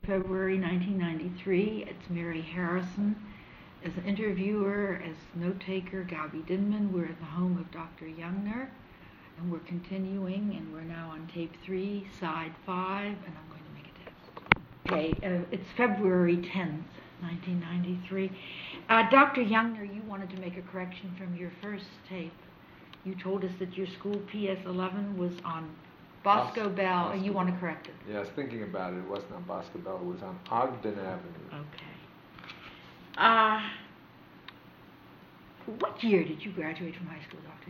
February 1993. It's Mary Harrison. As interviewer, as note-taker, Gabi Dinman. We're at the home of Dr. Youngner, and we're continuing, and we're now on tape 3, side 5, and I'm going to make a test. Okay, it's February 10th, 1993. Dr. Youngner, you wanted to make a correction from your first tape. You told us that your school PS11 was on Bosco Bell, and you want to correct it. Yeah, I was thinking about it. It wasn't on Bosco Bell. It was on Ogden Avenue. Okay. What year did you graduate from high school, Dr.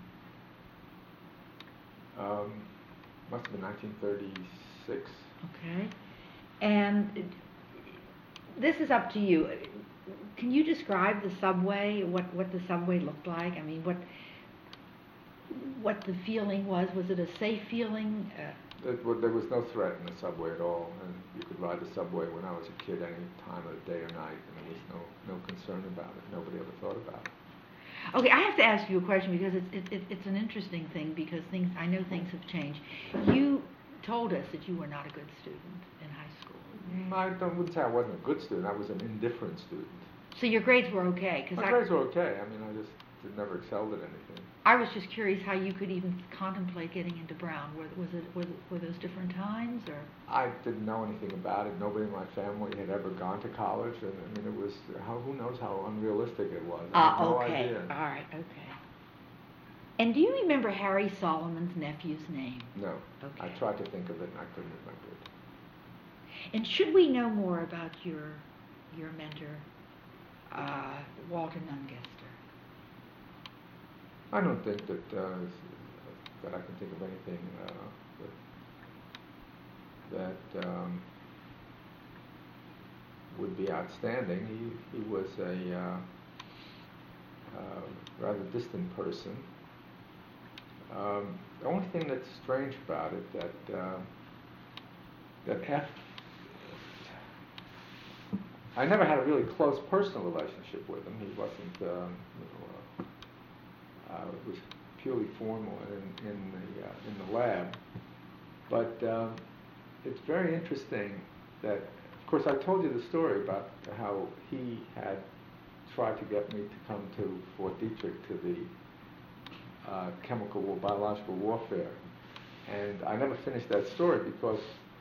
Youngner? Must have been 1936. Okay. And this is up to you. Can you describe the subway, what the subway looked like? I mean, what the feeling was? Was it a safe feeling? There was no threat in the subway at all, and you could ride the subway when I was a kid any time of the day or night, and there was no concern about it. Nobody ever thought about it. Okay, I have to ask you a question because it's an interesting thing because I know things have changed. You told us that you were not a good student in high school. I wouldn't say I wasn't a good student. I was an indifferent student. So your grades were okay? My grades were okay. I mean, I just never excelled at anything. I was just curious how you could even contemplate getting into Brown. Were those different times, or? I didn't know anything about it. Nobody in my family had ever gone to college, and I mean, it was who knows how unrealistic it was. I had no idea. All right, okay. And do you remember Harry Solomon's nephew's name? No. Okay. I tried to think of it, and I couldn't remember it. And should we know more about your mentor, Walter Nungester? I don't think that I can think of anything that would be outstanding. He was a rather distant person. The only thing that's strange about it that I never had a really close personal relationship with him. He wasn't. It was purely formal in the lab, but it's very interesting that, of course, I told you the story about how he had tried to get me to come to Fort Detrick to the biological warfare, and I never finished that story because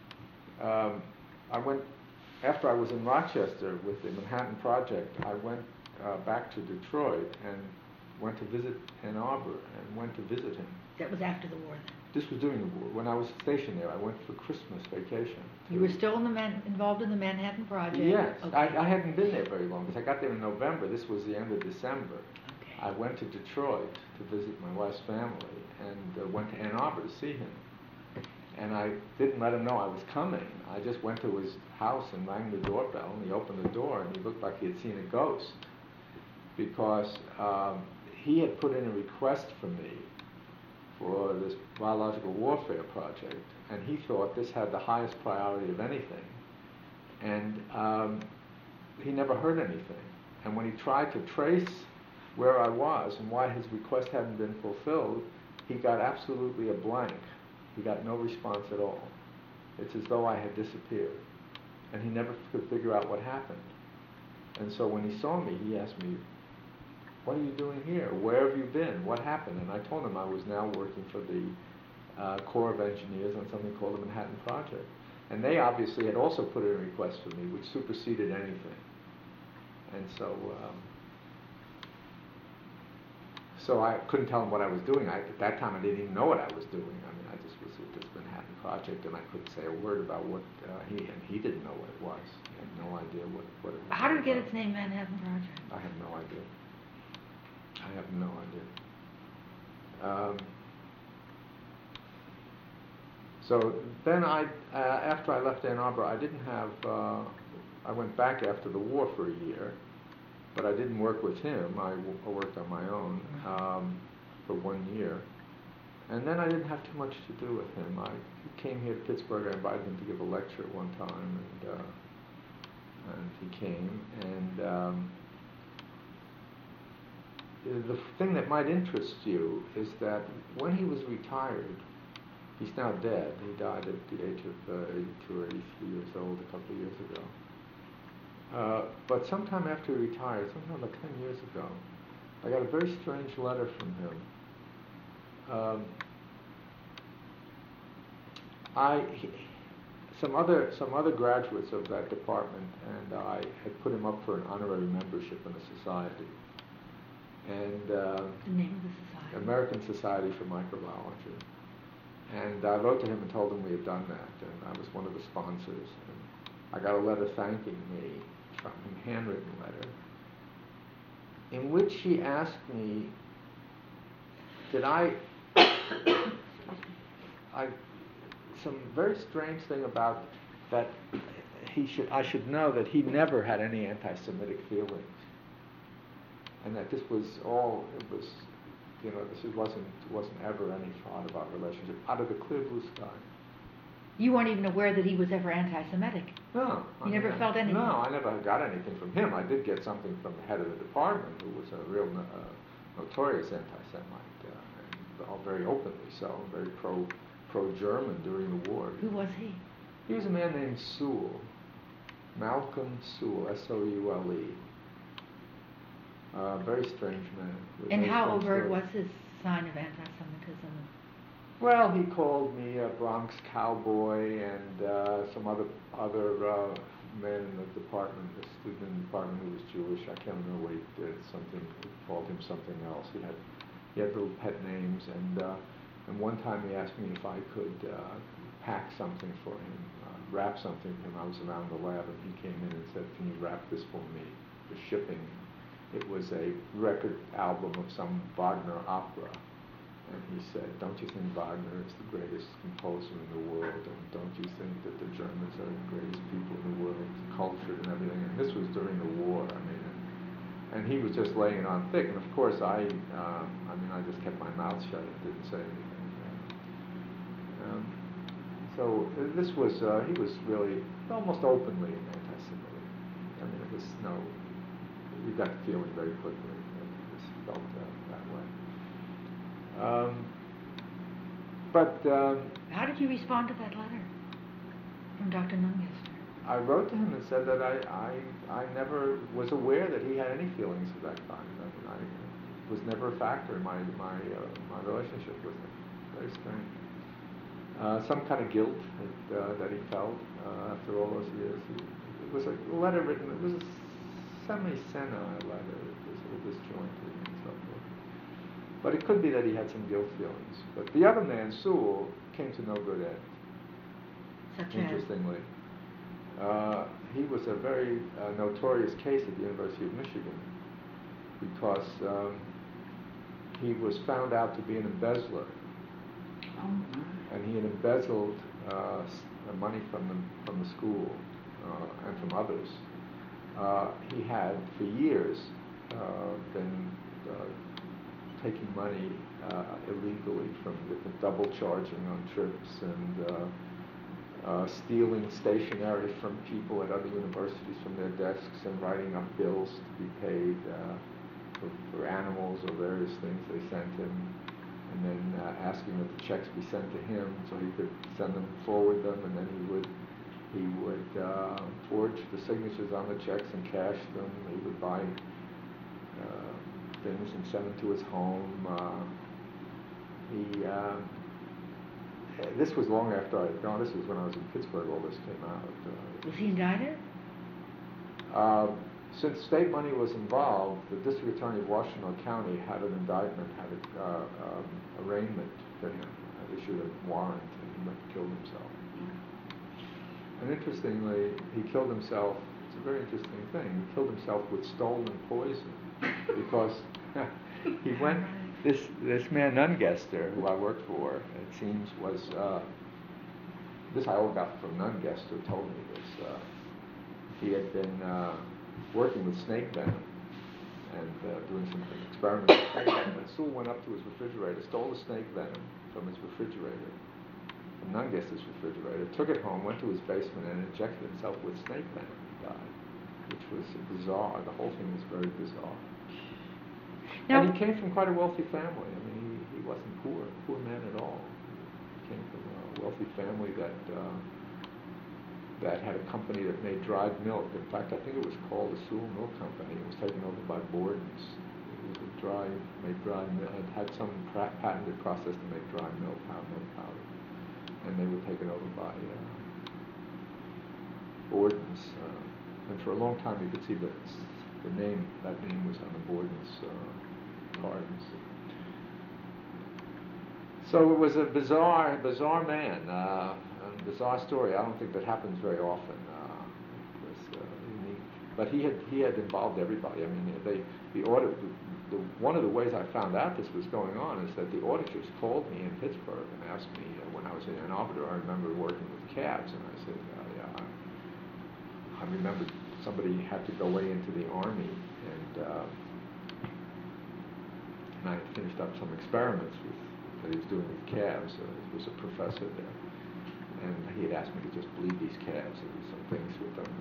I went after I was in Rochester with the Manhattan Project. I went back to Detroit and went to visit Ann Arbor and went to visit him. That was after the war then? This was during the war. When I was stationed there, I went for Christmas vacation. You were still involved in the Manhattan Project? Yes. Okay. I hadn't been there very long because I got there in November. This was the end of December. Okay. I went to Detroit to visit my wife's family and went to Ann Arbor to see him. And I didn't let him know I was coming. I just went to his house and rang the doorbell, and he opened the door, and he looked like he had seen a ghost because he had put in a request for me for this biological warfare project, and he thought this had the highest priority of anything. And he never heard anything. And when he tried to trace where I was and why his request hadn't been fulfilled, he got absolutely a blank. He got no response at all. It's as though I had disappeared. And he never could figure out what happened. And so when he saw me, he asked me, "What are you doing here? Where have you been? What happened?" And I told him I was now working for the Corps of Engineers on something called the Manhattan Project. And they obviously had also put in a request for me, which superseded anything. And so I couldn't tell him what I was doing. At that time, I didn't even know what I was doing. I mean, I just was with this Manhattan Project, and I couldn't say a word about what he didn't know what it was. He had no idea what it was. How did it get its name, Manhattan Project? I have no idea. I have no idea. So then after I left Ann Arbor, I didn't have, I went back after the war for a year, but I didn't work with him. I worked on my own for 1 year. And then I didn't have too much to do with him. He came here to Pittsburgh. I invited him to give a lecture at one time, and he came. And the thing that might interest you is that when he was retired He's now dead. He died at the age of 82 or 83 years old a couple of years ago. But sometime after he retired, sometime like 10 years ago, I got a very strange letter from him. Some other graduates of that department and I had put him up for an honorary membership in the society. And the name of the society? American Society for Microbiology. And I wrote to him and told him we had done that, and I was one of the sponsors. And I got a letter thanking me from him, handwritten letter, in which he asked me, did some very strange thing about that I should know that he never had any anti-Semitic feelings, and that this was all, it was, this wasn't ever any thought about relationship out of the clear blue sky. You weren't even aware that he was ever anti-Semitic? No. You never felt anything? No, I never got anything from him. I did get something from the head of the department, who was a real notorious anti-Semite, and all very openly so, very pro-German during the war. Who was he? He was a man named Sewell, Malcolm Sewell, S-O-U-L-E. Very strange man. And how overt was his sign of anti-Semitism? Well, he called me a Bronx cowboy, and some other man in the department, a student in the department who was Jewish. I can't remember what he did. He called him something else. He had little pet names, and one time he asked me if I could pack something for him, wrap something for him. I was around the lab, and he came in and said, "Can you wrap this for me for shipping?" It was a record album of some Wagner opera. And he said, "Don't you think Wagner is the greatest composer in the world? And don't you think that the Germans are the greatest people in the world, cultured and everything?" And this was during the war, and he was just laying it on thick. And of course, I just kept my mouth shut and didn't say anything. So this was, he was really almost openly anti-Semitic. It was you got the feeling very quickly that it was felt that way. How did you respond to that letter from Dr. Nungester? I wrote to him and said that I never was aware that he had any feelings of that kind. It was never a factor in my relationship with him. Very strange. Some kind of guilt that he felt after all those years. It was a letter written. It was a semi-senile letter. It was a little disjointed and so forth. But it could be that he had some guilt feelings. But the other man, Sewell, came to no good end. Such interestingly. He was a very notorious case at the University of Michigan because he was found out to be an embezzler. And he had embezzled money from the school and from others. He had, for years, been taking money illegally from double charging on trips and stealing stationery from people at other universities from their desks and writing up bills to be paid for animals or various things they sent him, and then asking that the checks be sent to him so he could forward them, and then he would forge the signatures on the checks and cash them. He would buy things and send them to his home. This was long after I had gone. This was when I was in Pittsburgh. All this came out. Was he indicted? Since state money was involved, the district attorney of Washington County had an indictment, had an arraignment for him, issued a warrant, and he killed himself. And interestingly, he killed himself. It's a very interesting thing. He killed himself with stolen poison because he went. This man Nungester, who I worked for, it seems was this I all got from Nungester. Told me this. He had been working with snake venom and doing some experiments with snake venom. And Sewell went up to his refrigerator, stole the snake venom from his refrigerator, from Nungester's refrigerator, took it home, went to his basement, and injected himself with snake venom. He died, which was bizarre. The whole thing was very bizarre. Now, and he came from quite a wealthy family. He wasn't poor man at all. He came from wealthy family that had a company that made dried milk. In fact, I think it was called the Sewell Milk Company. It was taken over by Borden's. It was made dried milk. It had some patented process to make dried milk powder. And they were taken over by Borden's. And for a long time, you could see that name was on the Borden's cards. So it was a bizarre man, a bizarre story. I don't think that happens very often. It was unique, but he had involved everybody. I mean, one of the ways I found out this was going on is that the auditors called me in Pittsburgh and asked me when I was in Ann Arbor. I remember working with calves, and I said, yeah. I remember somebody had to go away into the army, and I finished up some experiments that he was doing with calves. He was a professor there, and he had asked me to just bleed these calves and do some things with them.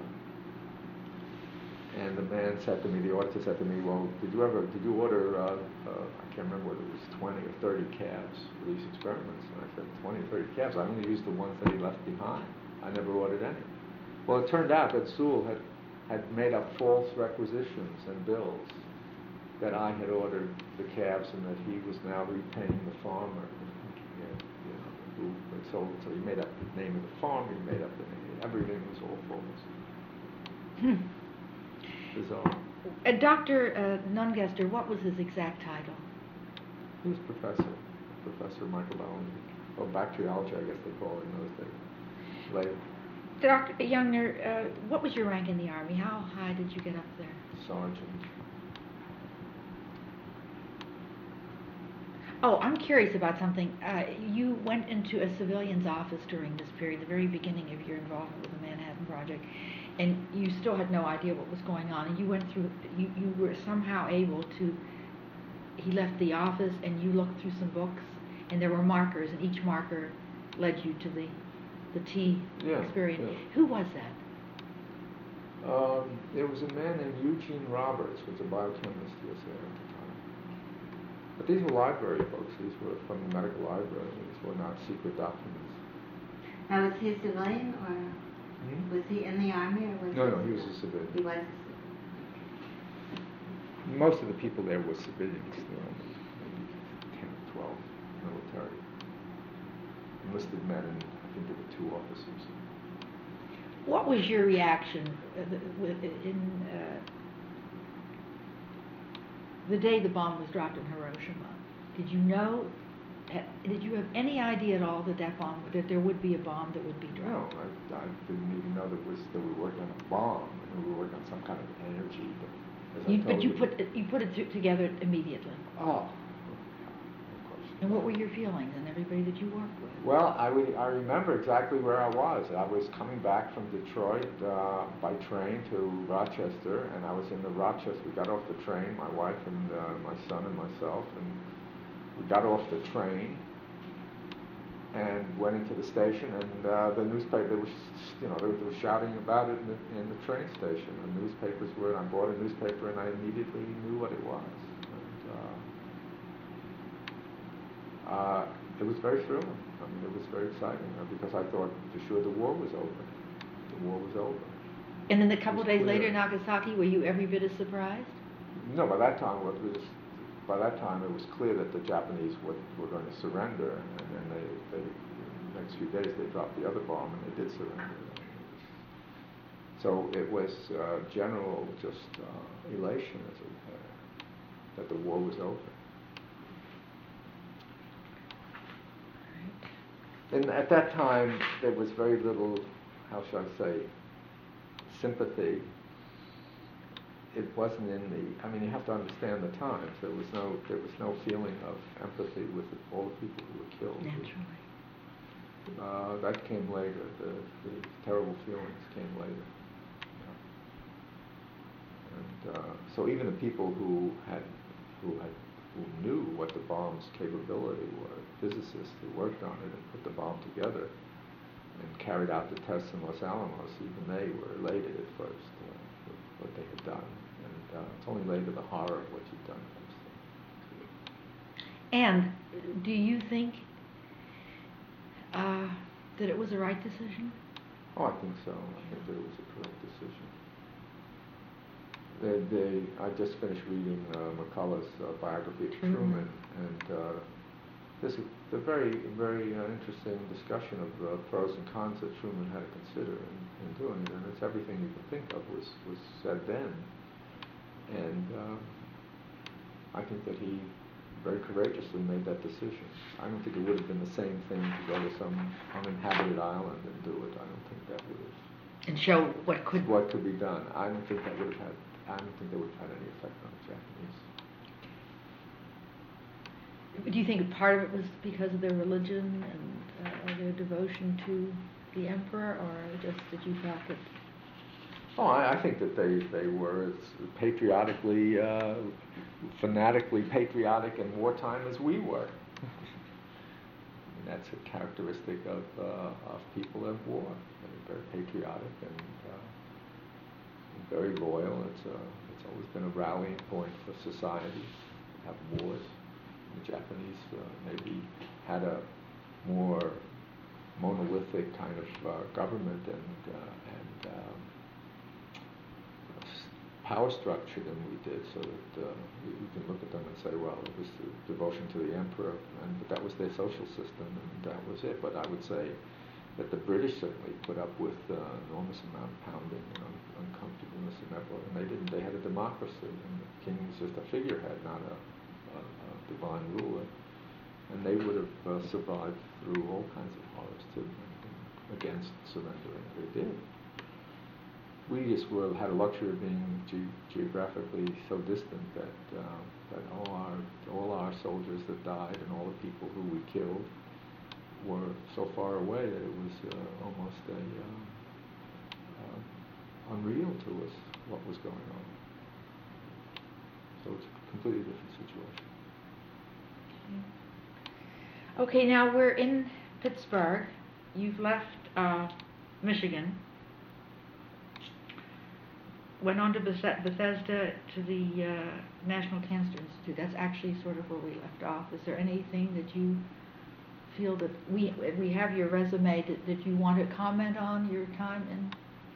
And the man said to me, the auditor said to me, well, did you order, I can't remember whether it was 20 or 30 calves for these experiments? And I said, 20 or 30 calves? I only used the ones that he left behind. I never ordered any. Well, it turned out that Sewell had made up false requisitions and bills that I had ordered the calves and that he was now repaying the farmer who had sold it. So he made up the name of the farm, he made up the name, everything was all false. Bizarre. Dr. Nungester, what was his exact title? He was Professor microbiology, or bacteriology, I guess they call it in those days. Later. Dr. Youngner, what was your rank in the Army? How high did you get up there? Sergeant. Oh, I'm curious about something. You went into a civilian's office during this period, the very beginning of your involvement with the Manhattan Project, and you still had no idea what was going on, and you went through, you were somehow able to, he left the office and you looked through some books, and there were markers, and each marker led you to the T experience. Yeah. Who was that? There was a man named Eugene Roberts, who was a biochemist who was there at the time. But these were library books. These were from the medical library. These were not secret documents. Now, was he a civilian, or was he in the Army, or was No, he was a civilian. He was. Most of the people there were civilians. There were maybe 10 or 12 military. Enlisted men, and I think there were 2 officers. What was your reaction the day the bomb was dropped in Hiroshima? Did you know? Did you have any idea at all that there would be a bomb that would be dropped? No, I didn't even know that we were working on a bomb. We were working on some kind of energy. But you put it together immediately. Oh. And what were your feelings and everybody that you worked with? Well, I remember exactly where I was. I was coming back from Detroit by train to Rochester, and I was in the Rochester. We got off the train, my wife and my son and myself, and we got off the train and went into the station, and the newspaper, they were shouting about it in the train station. The newspapers were, and I bought a newspaper, and I immediately knew what it was. It was very thrilling. I mean, it was very exciting because I thought for sure the war was over. The war was over. And then a couple of days later, Nagasaki, were you every bit as surprised? No, by that time it was clear that the Japanese were going to surrender, and then they the next few days they dropped the other bomb and they did surrender. So it was general elation that the war was over. And at that time, there was very little, how shall I say, sympathy. It wasn't you have to understand the times. There was no feeling of empathy with all the people who were killed. Naturally. That came later. The terrible feelings came later. And so even the people who knew what the bomb's capability were, physicists who worked on it and put the bomb together and carried out the tests in Los Alamos, even they were elated at first with what they had done. And it's only later the horror of what you've done comes. And do you think that it was the right decision? Oh, I think so. I think that it was a correct decision. I just finished reading McCullough's biography of Truman, and this is a very, very interesting discussion of the pros and cons that Truman had to consider in doing it, and it's everything you can think of was said then. And I think that he very courageously made that decision. I don't think it would have been the same thing to go to some uninhabited island and do it. I don't think that would have. And show what could be done. I don't think that would have had. I don't think that would have had any effect on the Japanese. Do you think part of it was because of their religion and their devotion to the emperor, or just that you thought that? Oh, I think that they were as patriotically, fanatically patriotic in wartime as we were. And that's a characteristic of people at war. They're very patriotic and very loyal. It's always been a rallying point for society to have wars. The Japanese maybe had a more monolithic kind of government and power structure than we did, so that you can look at them and say, well, it was the devotion to the emperor, but that was their social system, and that was it. But I would say that the British certainly put up with enormous amount of pounding and uncomfortableness and effort, and they didn't. They had a democracy, and the king was just a figurehead, not a divine ruler, and they would have survived through all kinds of horrors too, against surrendering. They did. We just had a luxury of being geographically so distant that all our soldiers that died and all the people who we killed were so far away that it was almost unreal to us what was going on. So it's a completely different situation. Okay, now we're in Pittsburgh. You've left Michigan. Went on to Bethesda to the National Cancer Institute. That's actually sort of where we left off. Is there anything that you feel that we have your resume that you want to comment on your time in?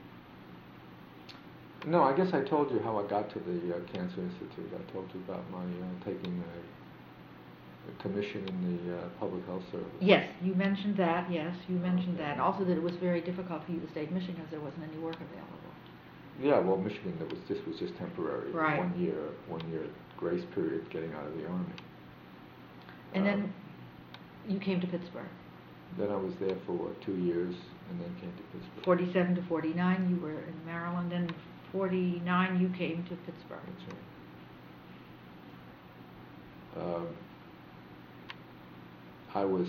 No, I guess I told you how I got to the Cancer Institute. I told you about my taking a commission in the Public Health Service. Yes, you mentioned that. Yes, you mentioned that. Also that it was very difficult for you to stay in Michigan because there wasn't any work available. Yeah, well, Michigan was just temporary. Right. 1 year grace period getting out of the Army. And then you came to Pittsburgh. Then I was there for 2 years, and then came to Pittsburgh. 47 to 49, you were in Maryland, and 49 you came to Pittsburgh. That's right. I was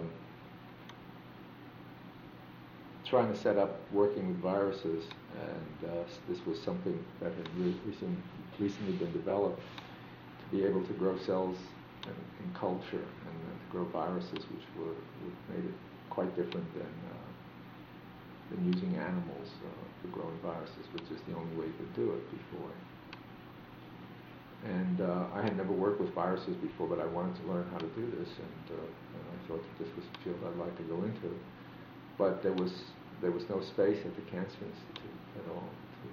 trying to set up working with viruses, and this was something that had recently been developed to be able to grow cells in culture and to grow viruses, which made it quite different than using animals for growing viruses, which is the only way you could do it before. And I had never worked with viruses before, but I wanted to learn how to do this, and I thought that this was a field I'd like to go into. But there was no space at the Cancer Institute at all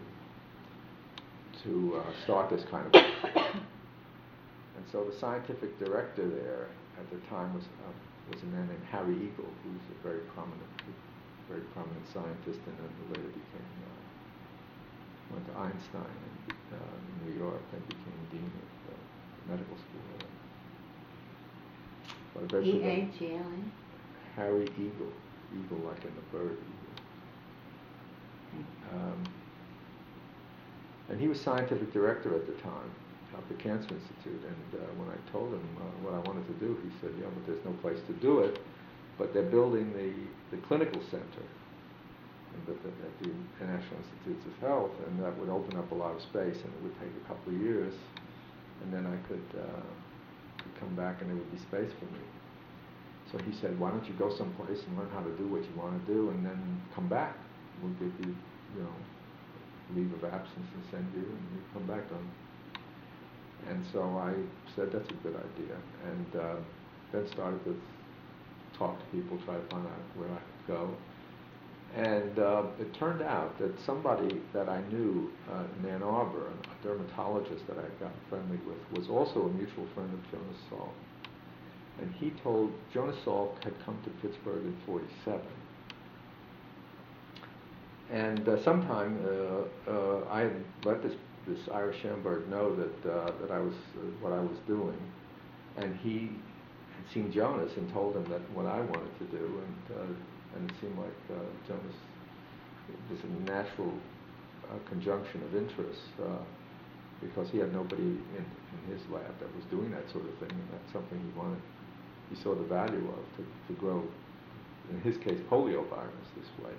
to start this kind of work. And so the scientific director there at the time was a man named Harry Eagle, who was a very prominent scientist, and then later went to Einstein in New York and became dean of medical school there. E-A-G-L-E? Harry Eagle, eagle like in the bird eagle. And he was scientific director at the time of the Cancer Institute, and when I told him what I wanted to do, he said, yeah, but there's no place to do it, but they're building the clinical center at the National Institutes of Health, and that would open up a lot of space, and it would take a couple of years, and then I could come back and there would be space for me. So he said, why don't you go someplace and learn how to do what you want to do, and then come back. We'll give you, leave of absence and send you, and you come back on. And so I said, that's a good idea, and then started with talk to people, try to find out where I could go. And it turned out that somebody that I knew in Ann Arbor, a dermatologist that I had gotten friendly with, was also a mutual friend of Jonas Salk. And he told, Jonas Salk had come to Pittsburgh in '47. And sometime I had let this Irish Schamberg know that I was what I was doing, and he had seen Jonas and told him that what I wanted to do, and it seemed like Jonas was a natural conjunction of interests because he had nobody in his lab that was doing that sort of thing, and that's something he saw the value of to grow, in his case, poliovirus this way.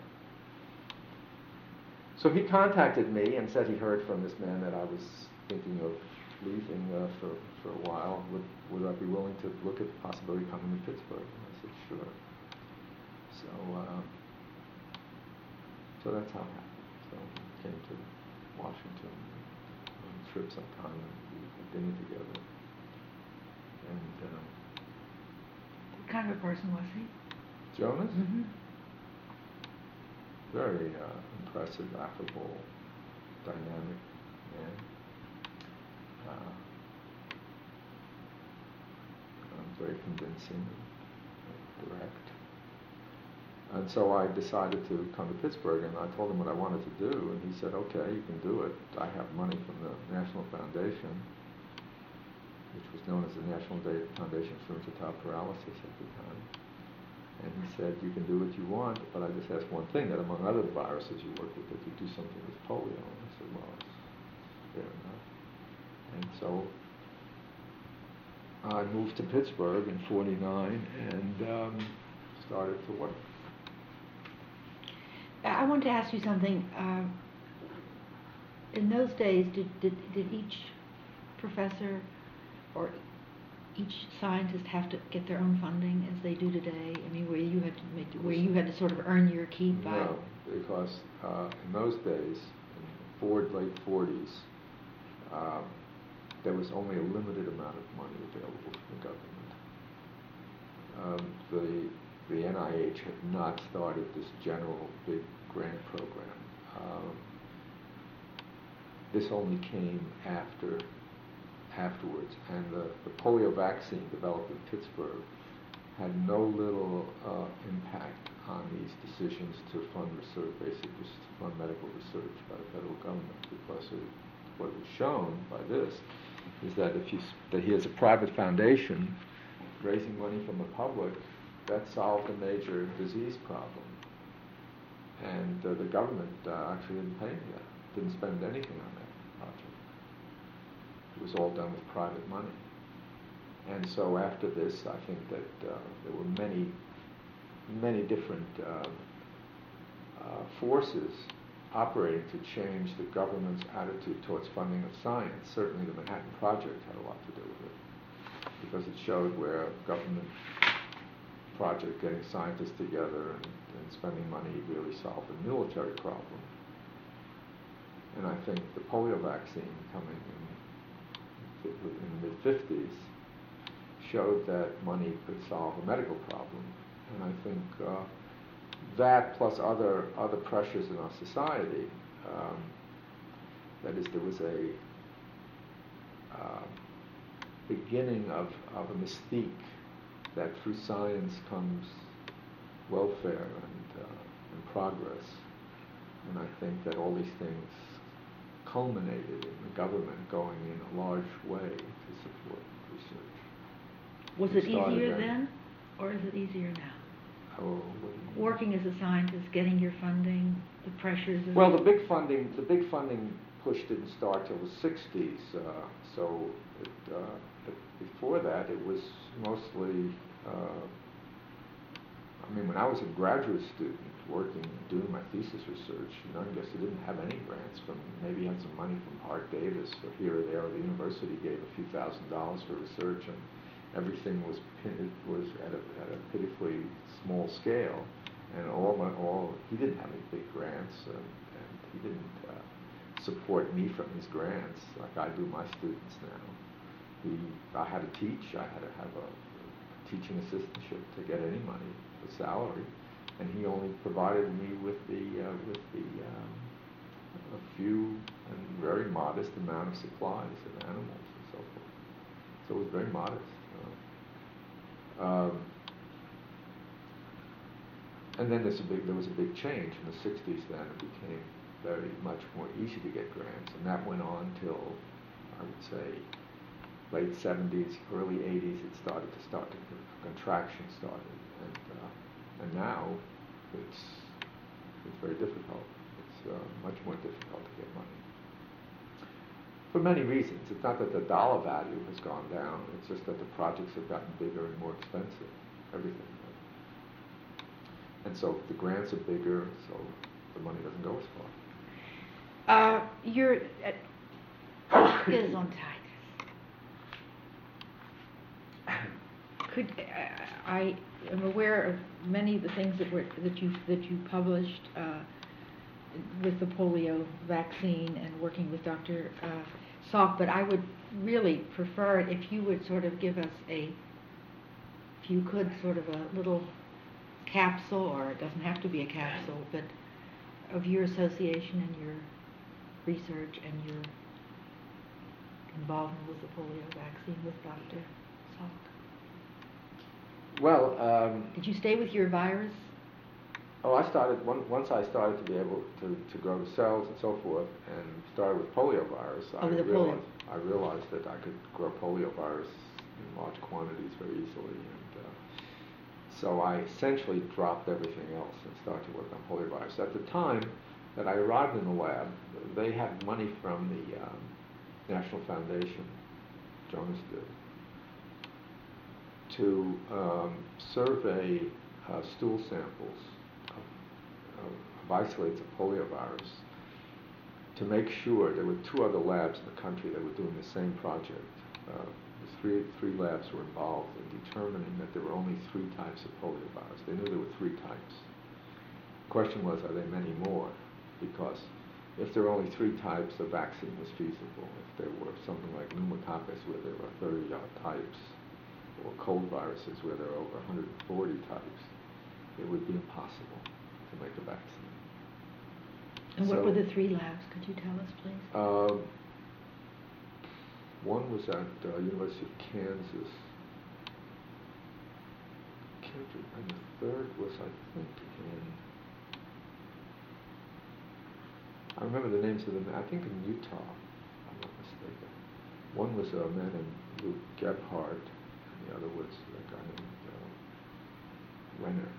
So he contacted me and said he heard from this man that I was thinking of leaving for a while. Would I be willing to look at the possibility of coming to Pittsburgh? And I said, sure. So that's how it happened. So we came to Washington on a trip sometime, and we had dinner together. And what kind of a person was he? Jonas? Mm-hmm. Very impressive, affable, dynamic man. Very convincing, direct. And so I decided to come to Pittsburgh, and I told him what I wanted to do, and he said, okay, you can do it. I have money from the National Foundation, which was known as the National Foundation for Infantile Paralysis at the time. And he said, you can do what you want, but I just ask one thing, that among other viruses you work with, that you do something with polio. And I said, well, it's fair enough. And so I moved to Pittsburgh in '49 and started to work. I want to ask you something. In those days, did each professor or each scientist have to get their own funding as they do today? I mean, where you had to sort of earn your keep by? No, because in those days, in the late '40s, there was only a limited amount of money available from the government. The NIH had not started this general big grant program. This only came afterwards, and the polio vaccine developed in Pittsburgh had no little impact on these decisions to fund research, basically to fund medical research by the federal government, because what was shown by this is that that he has a private foundation raising money from the public, that solved a major disease problem. And the government actually didn't pay me that, didn't spend anything on that project. It was all done with private money. And so after this, I think that there were many different forces operating to change the government's attitude towards funding of science. Certainly the Manhattan Project had a lot to do with it, because it showed where a government project getting scientists together and spending money really solved a military problem. And I think the polio vaccine coming in the mid-50s showed that money could solve a medical problem. And I think that plus other pressures in our society, that is, there was a beginning of a mystique that through science comes welfare and progress. And I think that all these things culminated in the government going in a large way to support research. Was it easier then, or is it easier now? Oh, Working as a scientist, getting your funding, the pressures of... Well, the big funding push didn't start till the '60s. But before that, it was mostly. When I was a graduate student working, doing my thesis research, I guess I didn't have any grants from. Maybe had some money from Hart Davis or here or there. The university gave a few $1,000s for research, and everything was at a pitifully small scale. And he didn't have any big grants, and he didn't support me from his grants like I do my students now. I had to teach. I had to have a teaching assistantship to get any money, the salary, and he only provided me with a few and very modest amount of supplies and animals and so forth. So it was very modest. And then there was a big change in the 60s then. It became very much more easy to get grants, and that went on till, I would say, late 70s, early 80s. Contraction started, and now it's very difficult. It's much more difficult to get money. For many reasons. It's not that the dollar value has gone down, it's just that the projects have gotten bigger and more expensive, everything. And so the grants are bigger, so the money doesn't go as far. Your is on Titus. I am aware of many of the things that you published with the polio vaccine and working with Dr. Salk, but I would really prefer it if you would sort of give us if you could, sort of a little capsule, or it doesn't have to be a capsule, but of your association and your research and your involvement with the polio vaccine with Dr. Salk. Well, did you stay with your virus? Oh, once I started to be able to grow the cells and so forth, and started with poliovirus, I realized that I could grow poliovirus in large quantities very easily, and so I essentially dropped everything else and started to work on poliovirus. At the time that I arrived in the lab, they had money from the National Foundation, Jonas did, to survey stool samples of isolates of poliovirus to make sure. There were 2 other labs in the country that were doing the same project. Three labs were involved in determining that there were only 3 types of poliovirus. They knew there were 3 types. The question was, are there many more? Because if there were only 3 types, the vaccine was feasible. If there were something like pneumococcus, where there were 30-odd types, or cold viruses, where there are over 140 types, it would be impossible to make a vaccine. And what were the 3 labs? Could you tell us, please? One was at University of Kansas, and the third was, I think, I remember the names of them, I think in Utah, if I'm not mistaken. One was a man named Luke Gebhardt, and the other was a guy named Renner.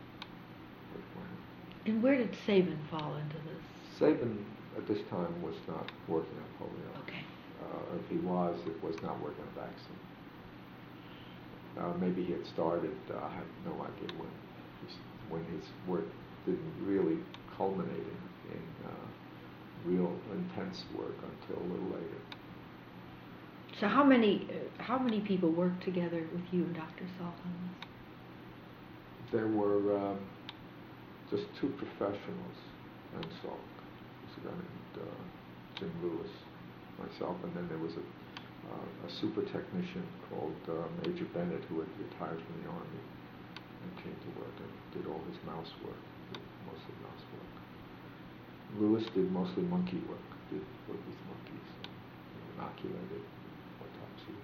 And where did Sabin fall into this? Sabin, at this time, was not working on polio. Okay. If he was, it was not working on a vaccine. Maybe he had started, I have no idea when his work didn't really culminate in real intense work until a little later. So how many people worked together with you and Dr. Salk on this? There were just 2 professionals and Salk. There's a guy named Jim Lewis, myself, and then there was a super technician called Major Bennett, who had retired from the Army and came to work and did all his mouse work, mostly mouse work. Lewis did mostly monkey work, did work with monkeys, inoculated, autopsy,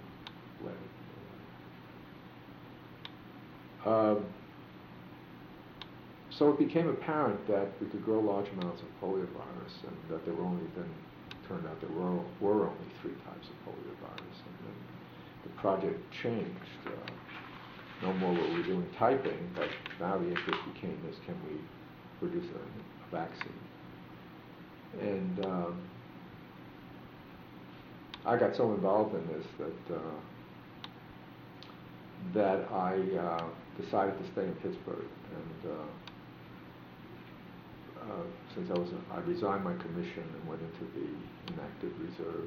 lab. So it became apparent that we could grow large amounts of poliovirus, and that there were turned out there were only 3 types of poliovirus, and then the project changed. No more were we doing typing, but now the interest became this: can we produce a vaccine? And I got so involved in this that I decided to stay in Pittsburgh, and since I resigned my commission and went into the inactive reserve.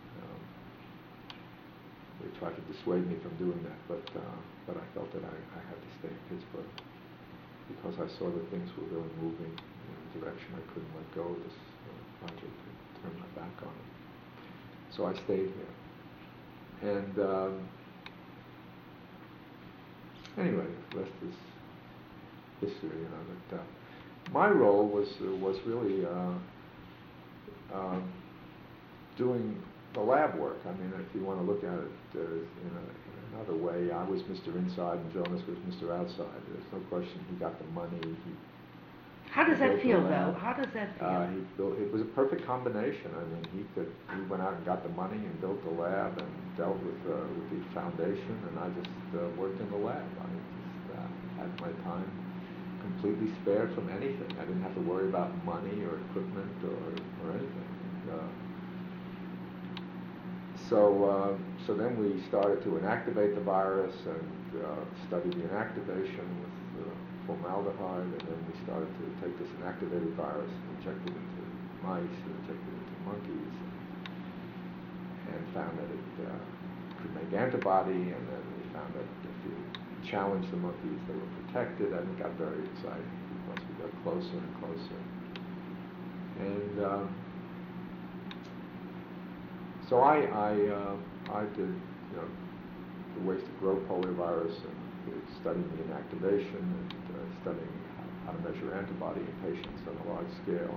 They tried to dissuade me from doing that, but I felt that I had to stay in Pittsburgh because I saw that things were really moving in a direction I couldn't let go of this project and turn my back on it. So I stayed here. And anyway, the rest is history, But my role was really doing the lab work. I mean, if you want to look at it in another way, I was Mr. Inside and Jonas was Mr. Outside. There's no question he got the money. How does that feel, though? How does that feel? He built. It was a perfect combination. I mean, he went out and got the money and built the lab and dealt with the foundation, and I just worked in the lab. I just had my time completely spared from anything. I didn't have to worry about money or equipment or anything. So then we started to inactivate the virus and study the inactivation with formaldehyde, and then we started to take this inactivated virus and inject it into mice and inject it into monkeys, and found that it could make antibody, and then we found that if you challenged the monkeys, they were protected, and it got very exciting once we got closer and closer. And so I did, the ways to grow poliovirus and studying the inactivation and studying how to measure antibody in patients on a large scale.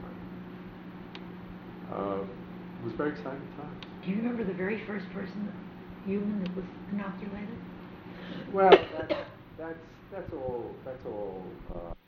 It was very exciting times. Do you remember the very first human that was inoculated? Well, that's all